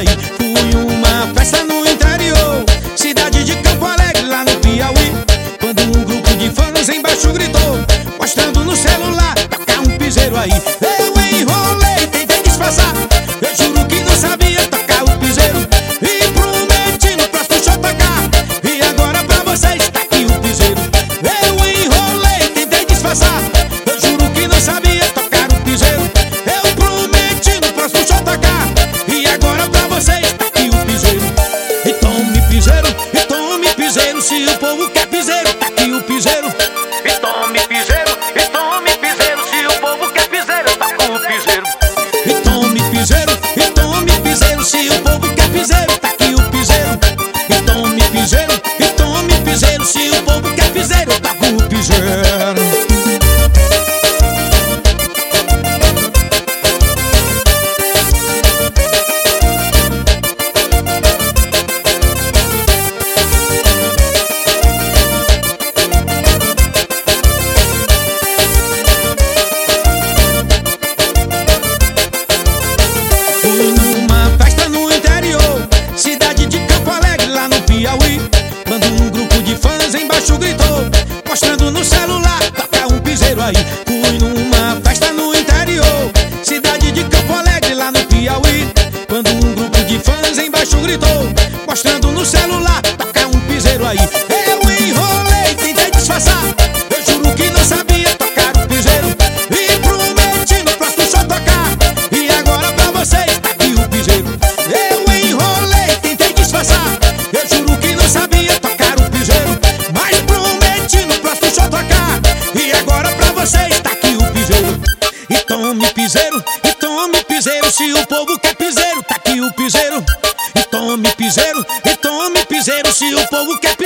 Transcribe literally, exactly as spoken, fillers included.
aí. Fui uma festa no interior, cidade de Campo Alegre, lá no Piauí, quando um grupo de fãs embaixo gritou, mostrando no celular, tocar um piseiro aí. Eu enrolei, tentei disfarçar, eu juro que não sabia tocar o piseiro, e prometi no próximo show tocar, e agora pra vocês tá aqui o piseiro. Eu enrolei, tentei disfarçar, eu juro que não sabia tocar o piseiro, eu prometi no próximo show tocar, e agora pra vocês tá aqui o piseiro. E tome piseiro, e tome piseiro, se o povo quer piseiro, tá aqui o piseiro. E tome piseiro, e tome piseiro, se o povo quer piseiro, tá com o piseiro. E tome piseiro, e tome piseiro, se o povo quer piseiro, tá aqui o piseiro. E tome piseiro, e tome piseiro, se o povo quer piseiro, tá com o piseiro. Fui numa festa no interior, cidade de Campo Alegre, lá no Piauí, quando um grupo de fãs embaixo gritou, mostrando no celular, tocar um piseiro aí. Fui numa festa no interior, cidade de Campo Alegre, lá no Piauí, quando um grupo de fãs embaixo gritou, mostrando no celular, tocar um piseiro aí. Eu enrolei, tentei disfarçar, eu juro que não sabia tocar o piseiro, e prometi no próximo show tocar, e agora pra vocês tá aqui o piseiro. Eu enrolei, tentei disfarçar, eu juro que não sabia tocar o piseiro, mas prometi no próximo show tocar, e agora pra vocês tá aqui o piseiro. E tome piseiro, e tome piseiro, se o povo quer piseiro, tá aqui o piseiro. E tome piseiro, e tome piseiro, se o povo quer